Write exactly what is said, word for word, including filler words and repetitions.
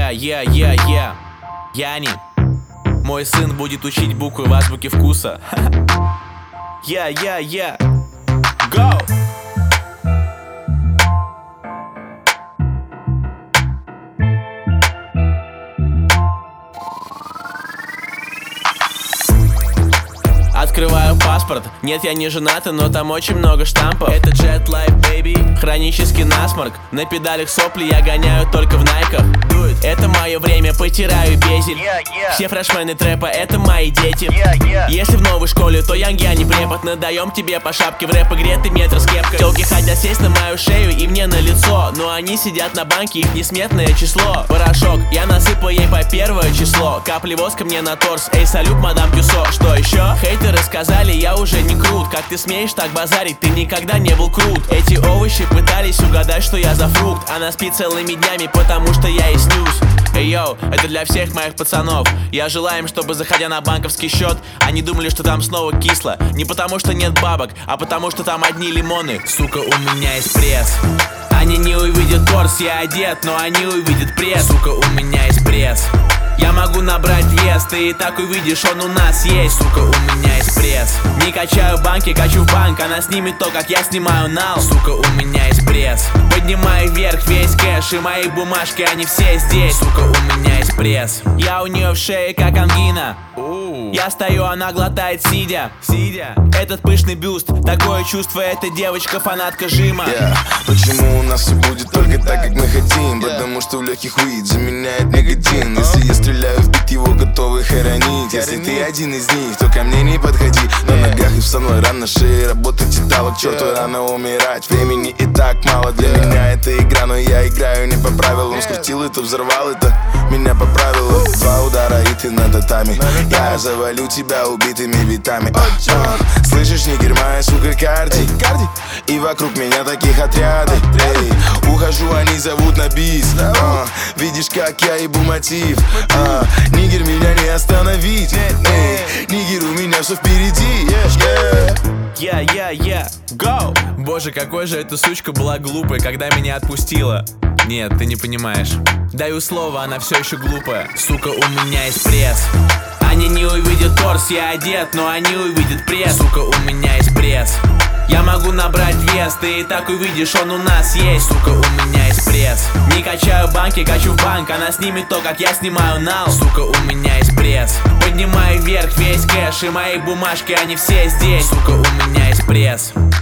Yeah, yeah, yeah, yeah. Яни. Мой сын будет учить буквы в азбуке вкуса. Yeah, yeah, yeah. Go! Открываю паспорт, нет, я не женатый, но там очень много штампов. Это Jet Life, baby, хронический насморк. На педалях сопли я гоняю только в найках. Это мое время, потираю безель. yeah, yeah. Все фрешмены трэпа, это мои дети. yeah, yeah. Если в новой школе, то янги, а не препод. Надаем тебе по шапке в рэп-игре, ты метр с кепкой. Телки хотят сесть на мою шею и мне на лицо, но они сидят на банке, их несметное число. Порошок, я насыпал ей по первое число. Капли воска мне на торс, эй, салют, мадам Тюсо. Что еще? Хейтеры сказали, я уже не крут. Как ты смеешь так базарить, ты никогда не был крут. Эти овощи пытались угадать, что я за фрукт. Она спит целыми днями, потому что я и снюс. Эй, йоу, это для всех моих пацанов. Я желаю им, чтобы, заходя на банковский счет, они думали, что там снова кисло. Не потому что нет бабок, а потому что там одни лимоны. Сука, у меня есть пресс. Они не увидят торс, я одет, но они увидят пресс. Сука, у меня есть пресс. Я могу набрать вес, ты и так увидишь, он у нас есть. Сука, у меня есть пресс. Не качаю банки, качу в банк. Она снимет то, как я снимаю нал. Сука, у меня есть пресс. Поднимаю вверх весь кэш, и мои бумажки, они все здесь. Сука, у меня есть пресс. Я у нее в шее, как ангина. Я стою, она глотает сидя. Сидя. Этот пышный бюст, такое чувство, эта девочка фанатка жима. yeah. Почему у нас все будет только так, как мы хотим? yeah. Потому что в легких weed заменяет никотин. Если я стреляю в бит, его готовы хоронить. Если ты один из них, то ко мне не подходи. На ногах и в самой ран на шее работать и талок. Черту рано умирать, времени и так мало. Для меня это игра, но я играю не по правилам. Скрутил это, взорвал это, меня по правилам. Два удара и ты на татами. Я завалю тебя убитыми битами. а, а. Слышишь, нигер, моя сука Карди. И вокруг меня таких отряды. Эй, ухожу, они зовут на бис. а. Видишь, как я ебу мотив. а. Нигер, меня не остановить. Эй, нигер, у меня все впереди. Yeah, yeah, yeah, go! Боже, какой же эта сучка была глупая, когда меня отпустила. Нет, ты не понимаешь. Даю слово, она все еще глупая. Сука, у меня есть пресс. Они не увидят торс, я одет, но они увидят пресс. Сука, у меня есть пресс. Я могу набрать вес, ты и так увидишь, он у нас есть. Сука, у меня есть пресс. Не качаю банки, качу в банк. Она снимет то, как я снимаю нал. Сука, у меня есть пресс. Поднимаю вверх весь кэш, и мои бумажки, они все здесь. Сука, у меня есть пресс.